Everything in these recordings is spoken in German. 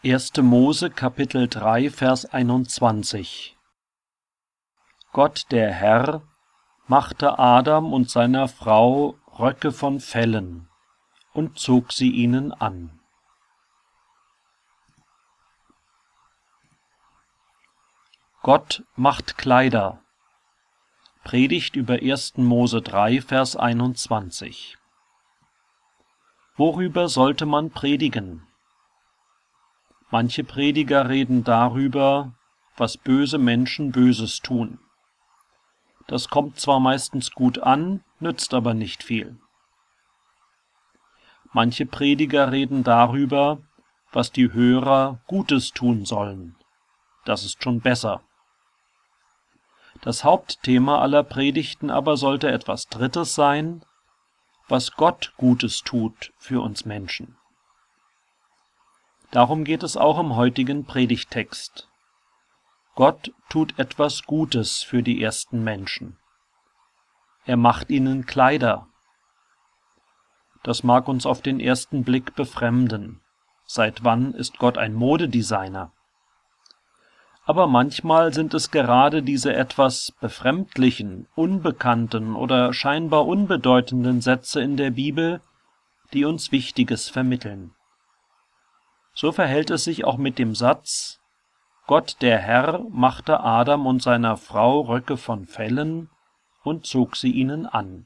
1. Mose Kapitel 3 Vers 21. Gott der Herr machte Adam und seiner Frau Röcke von Fellen und zog sie ihnen an. Gott macht Kleider. Predigt über 1. Mose 3 Vers 21. Worüber sollte man predigen? Manche Prediger reden darüber, was böse Menschen Böses tun. Das kommt zwar meistens gut an, nützt aber nicht viel. Manche Prediger reden darüber, was die Hörer Gutes tun sollen. Das ist schon besser. Das Hauptthema aller Predigten aber sollte etwas Drittes sein, was Gott Gutes tut für uns Menschen. Darum geht es auch im heutigen Predigttext. Gott tut etwas Gutes für die ersten Menschen. Er macht ihnen Kleider. Das mag uns auf den ersten Blick befremden. Seit wann ist Gott ein Modedesigner? Aber manchmal sind es gerade diese etwas befremdlichen, unbekannten oder scheinbar unbedeutenden Sätze in der Bibel, die uns Wichtiges vermitteln. So verhält es sich auch mit dem Satz: Gott der Herr machte Adam und seiner Frau Röcke von Fellen und zog sie ihnen an.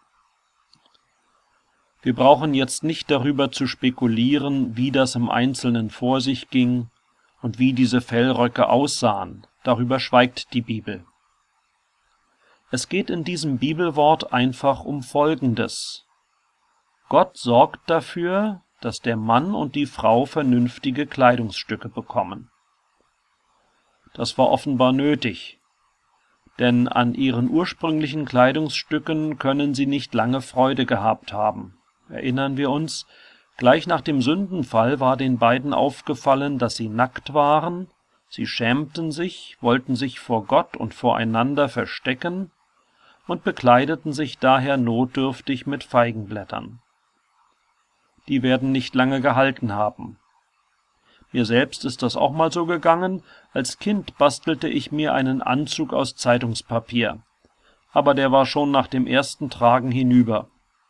Wir brauchen jetzt nicht darüber zu spekulieren, wie das im Einzelnen vor sich ging und wie diese Fellröcke aussahen. Darüber schweigt die Bibel. Es geht in diesem Bibelwort einfach um Folgendes: Gott sorgt dafür, dass der Mann und die Frau vernünftige Kleidungsstücke bekommen. Das war offenbar nötig, denn an ihren ursprünglichen Kleidungsstücken können sie nicht lange Freude gehabt haben. Erinnern wir uns, gleich nach dem Sündenfall war den beiden aufgefallen, dass sie nackt waren, sie schämten sich, wollten sich vor Gott und voreinander verstecken und bekleideten sich daher notdürftig mit Feigenblättern. Die werden nicht lange gehalten haben. Mir selbst ist das auch mal so gegangen. Als Kind bastelte ich mir einen Anzug aus Zeitungspapier, aber der war schon nach dem ersten Tragen hinüber.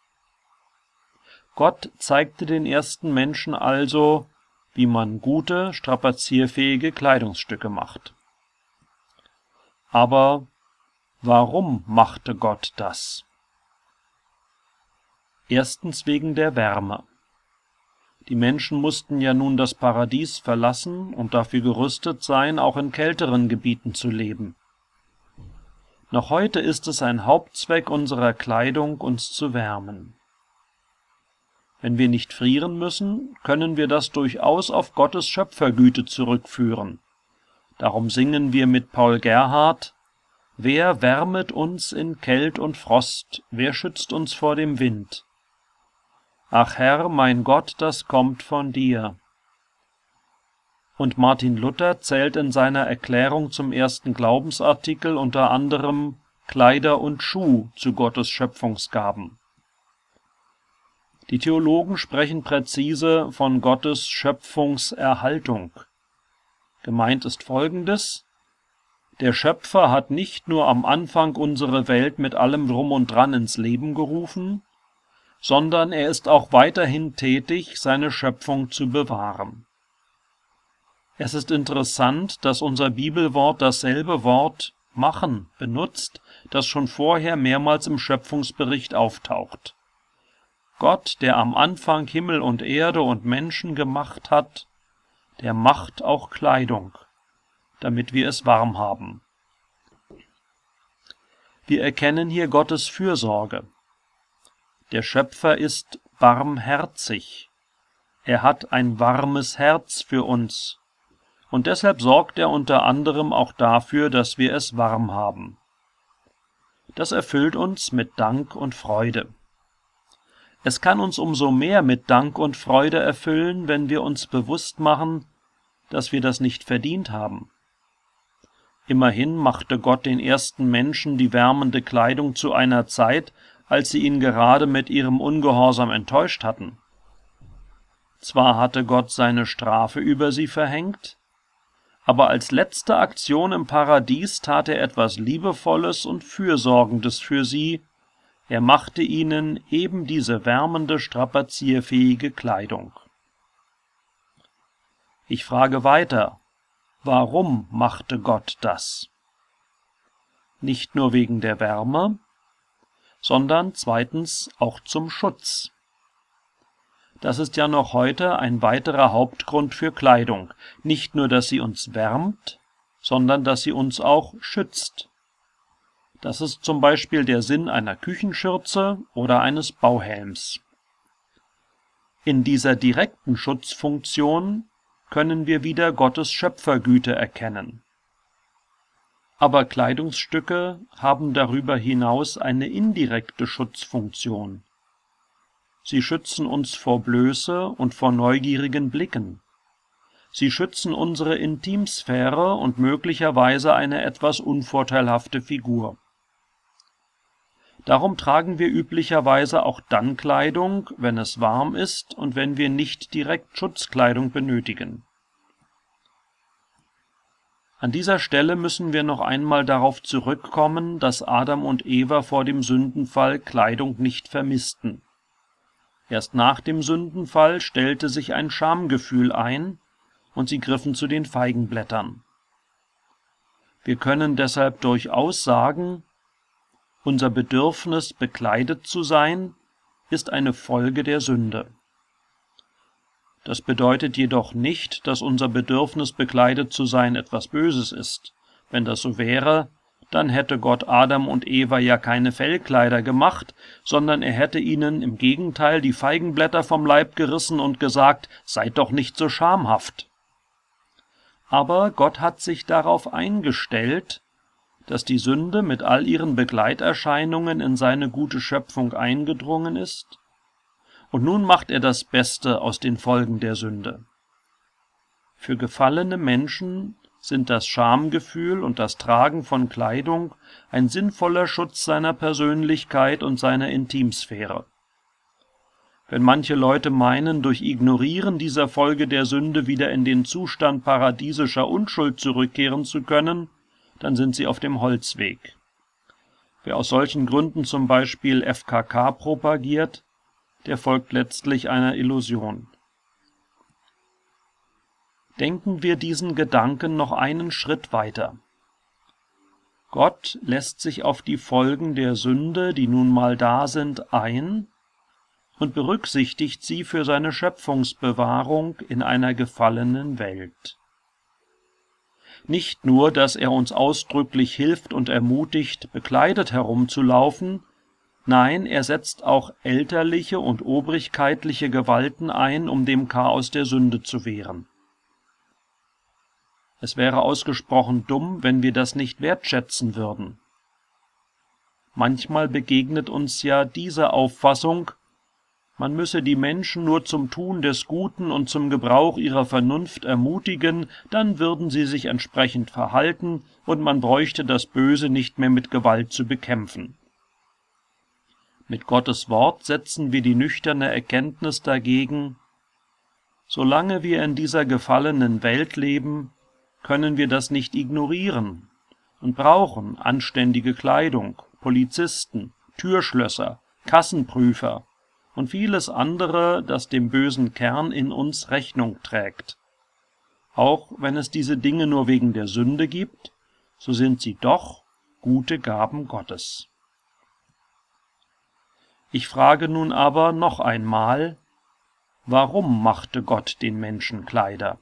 Gott zeigte den ersten Menschen also, wie man gute, strapazierfähige Kleidungsstücke macht. Aber warum machte Gott das? Erstens wegen der Wärme. Die Menschen mussten ja nun das Paradies verlassen und dafür gerüstet sein, auch in kälteren Gebieten zu leben. Noch heute ist es ein Hauptzweck unserer Kleidung, uns zu wärmen. Wenn wir nicht frieren müssen, können wir das durchaus auf Gottes Schöpfergüte zurückführen. Darum singen wir mit Paul Gerhardt: Wer wärmet uns in Kält und Frost, wer schützt uns vor dem Wind? Ach Herr, mein Gott, das kommt von dir. Und Martin Luther zählt in seiner Erklärung zum ersten Glaubensartikel unter anderem Kleider und Schuh zu Gottes Schöpfungsgaben. Die Theologen sprechen präzise von Gottes Schöpfungserhaltung. Gemeint ist Folgendes: Der Schöpfer hat nicht nur am Anfang unsere Welt mit allem Drum und Dran ins Leben gerufen, sondern er ist auch weiterhin tätig, seine Schöpfung zu bewahren. Es ist interessant, dass unser Bibelwort dasselbe Wort machen benutzt, das schon vorher mehrmals im Schöpfungsbericht auftaucht. Gott, der am Anfang Himmel und Erde und Menschen gemacht hat, der macht auch Kleidung, damit wir es warm haben. Wir erkennen hier Gottes Fürsorge. Der Schöpfer ist barmherzig. Er hat ein warmes Herz für uns. Und deshalb sorgt er unter anderem auch dafür, dass wir es warm haben. Das erfüllt uns mit Dank und Freude. Es kann uns umso mehr mit Dank und Freude erfüllen, wenn wir uns bewusst machen, dass wir das nicht verdient haben. Immerhin machte Gott den ersten Menschen die wärmende Kleidung zu einer Zeit, als sie ihn gerade mit ihrem Ungehorsam enttäuscht hatten. Zwar hatte Gott seine Strafe über sie verhängt, aber als letzte Aktion im Paradies tat er etwas Liebevolles und Fürsorgendes für sie. Er machte ihnen eben diese wärmende, strapazierfähige Kleidung. Ich frage weiter, warum machte Gott das? Nicht nur wegen der Wärme, sondern zweitens auch zum Schutz. Das ist ja noch heute ein weiterer Hauptgrund für Kleidung. Nicht nur, dass sie uns wärmt, sondern dass sie uns auch schützt. Das ist zum Beispiel der Sinn einer Küchenschürze oder eines Bauhelms. In dieser direkten Schutzfunktion können wir wieder Gottes Schöpfergüte erkennen. Aber Kleidungsstücke haben darüber hinaus eine indirekte Schutzfunktion. Sie schützen uns vor Blöße und vor neugierigen Blicken. Sie schützen unsere Intimsphäre und möglicherweise eine etwas unvorteilhafte Figur. Darum tragen wir üblicherweise auch dann Kleidung, wenn es warm ist und wenn wir nicht direkt Schutzkleidung benötigen. An dieser Stelle müssen wir noch einmal darauf zurückkommen, dass Adam und Eva vor dem Sündenfall Kleidung nicht vermissten. Erst nach dem Sündenfall stellte sich ein Schamgefühl ein, und sie griffen zu den Feigenblättern. Wir können deshalb durchaus sagen, unser Bedürfnis, bekleidet zu sein, ist eine Folge der Sünde. Das bedeutet jedoch nicht, dass unser Bedürfnis, bekleidet zu sein, etwas Böses ist. Wenn das so wäre, dann hätte Gott Adam und Eva ja keine Fellkleider gemacht, sondern er hätte ihnen im Gegenteil die Feigenblätter vom Leib gerissen und gesagt, seid doch nicht so schamhaft. Aber Gott hat sich darauf eingestellt, dass die Sünde mit all ihren Begleiterscheinungen in seine gute Schöpfung eingedrungen ist, und nun macht er das Beste aus den Folgen der Sünde. Für gefallene Menschen sind das Schamgefühl und das Tragen von Kleidung ein sinnvoller Schutz seiner Persönlichkeit und seiner Intimsphäre. Wenn manche Leute meinen, durch Ignorieren dieser Folge der Sünde wieder in den Zustand paradiesischer Unschuld zurückkehren zu können, dann sind sie auf dem Holzweg. Wer aus solchen Gründen zum Beispiel FKK propagiert, der folgt letztlich einer Illusion. Denken wir diesen Gedanken noch einen Schritt weiter. Gott lässt sich auf die Folgen der Sünde, die nun mal da sind, ein und berücksichtigt sie für seine Schöpfungsbewahrung in einer gefallenen Welt. Nicht nur, dass er uns ausdrücklich hilft und ermutigt, bekleidet herumzulaufen, nein, er setzt auch elterliche und obrigkeitliche Gewalten ein, um dem Chaos der Sünde zu wehren. Es wäre ausgesprochen dumm, wenn wir das nicht wertschätzen würden. Manchmal begegnet uns ja diese Auffassung, man müsse die Menschen nur zum Tun des Guten und zum Gebrauch ihrer Vernunft ermutigen, dann würden sie sich entsprechend verhalten und man bräuchte das Böse nicht mehr mit Gewalt zu bekämpfen. Mit Gottes Wort setzen wir die nüchterne Erkenntnis dagegen, solange wir in dieser gefallenen Welt leben, können wir das nicht ignorieren und brauchen anständige Kleidung, Polizisten, Türschlösser, Kassenprüfer und vieles andere, das dem bösen Kern in uns Rechnung trägt. Auch wenn es diese Dinge nur wegen der Sünde gibt, so sind sie doch gute Gaben Gottes. Ich frage nun aber noch einmal, warum machte Gott den Menschen Kleider?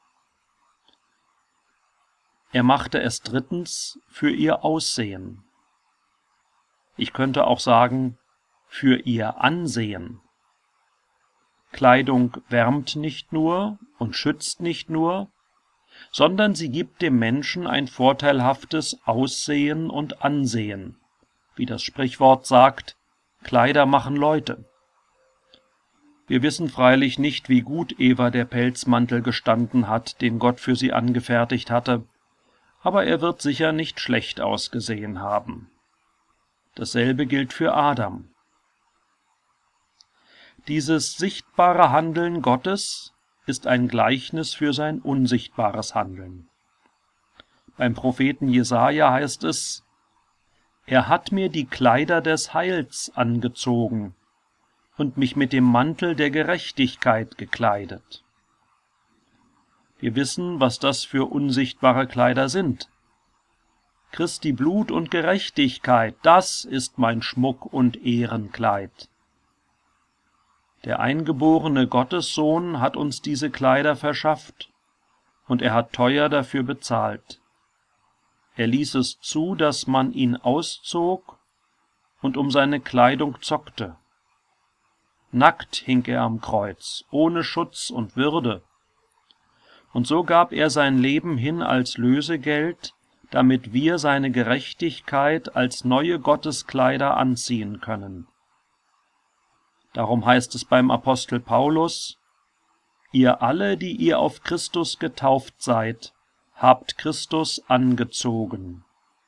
Er machte es drittens für ihr Aussehen. Ich könnte auch sagen, für ihr Ansehen. Kleidung wärmt nicht nur und schützt nicht nur, sondern sie gibt dem Menschen ein vorteilhaftes Aussehen und Ansehen. Wie das Sprichwort sagt, Kleider machen Leute. Wir wissen freilich nicht, wie gut Eva der Pelzmantel gestanden hat, den Gott für sie angefertigt hatte, aber er wird sicher nicht schlecht ausgesehen haben. Dasselbe gilt für Adam. Dieses sichtbare Handeln Gottes ist ein Gleichnis für sein unsichtbares Handeln. Beim Propheten Jesaja heißt es: Er hat mir die Kleider des Heils angezogen und mich mit dem Mantel der Gerechtigkeit gekleidet. Wir wissen, was das für unsichtbare Kleider sind. Christi Blut und Gerechtigkeit, das ist mein Schmuck und Ehrenkleid. Der eingeborene Gottessohn hat uns diese Kleider verschafft, und er hat teuer dafür bezahlt. Er ließ es zu, dass man ihn auszog und um seine Kleidung zockte. Nackt hing er am Kreuz, ohne Schutz und Würde. Und so gab er sein Leben hin als Lösegeld, damit wir seine Gerechtigkeit als neue Gotteskleider anziehen können. Darum heißt es beim Apostel Paulus: Ihr alle, die ihr auf Christus getauft seid, habt Christus angezogen.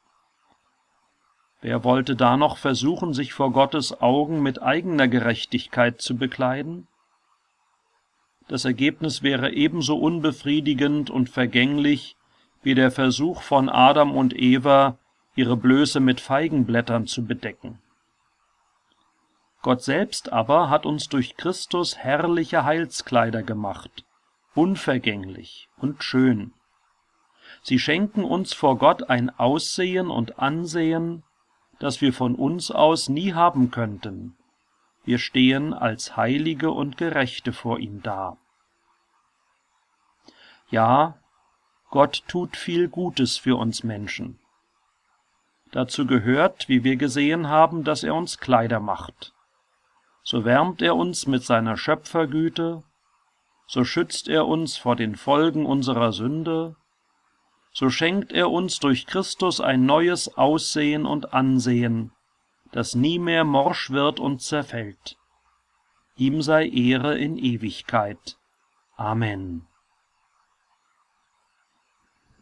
Wer wollte da noch versuchen, sich vor Gottes Augen mit eigener Gerechtigkeit zu bekleiden? Das Ergebnis wäre ebenso unbefriedigend und vergänglich wie der Versuch von Adam und Eva, ihre Blöße mit Feigenblättern zu bedecken. Gott selbst aber hat uns durch Christus herrliche Heilskleider gemacht, unvergänglich und schön. Sie schenken uns vor Gott ein Aussehen und Ansehen, das wir von uns aus nie haben könnten. Wir stehen als Heilige und Gerechte vor ihm da. Ja, Gott tut viel Gutes für uns Menschen. Dazu gehört, wie wir gesehen haben, dass er uns Kleider macht. So wärmt er uns mit seiner Schöpfergüte, so schützt er uns vor den Folgen unserer Sünde, so schenkt er uns durch Christus ein neues Aussehen und Ansehen, das nie mehr morsch wird und zerfällt. Ihm sei Ehre in Ewigkeit. Amen.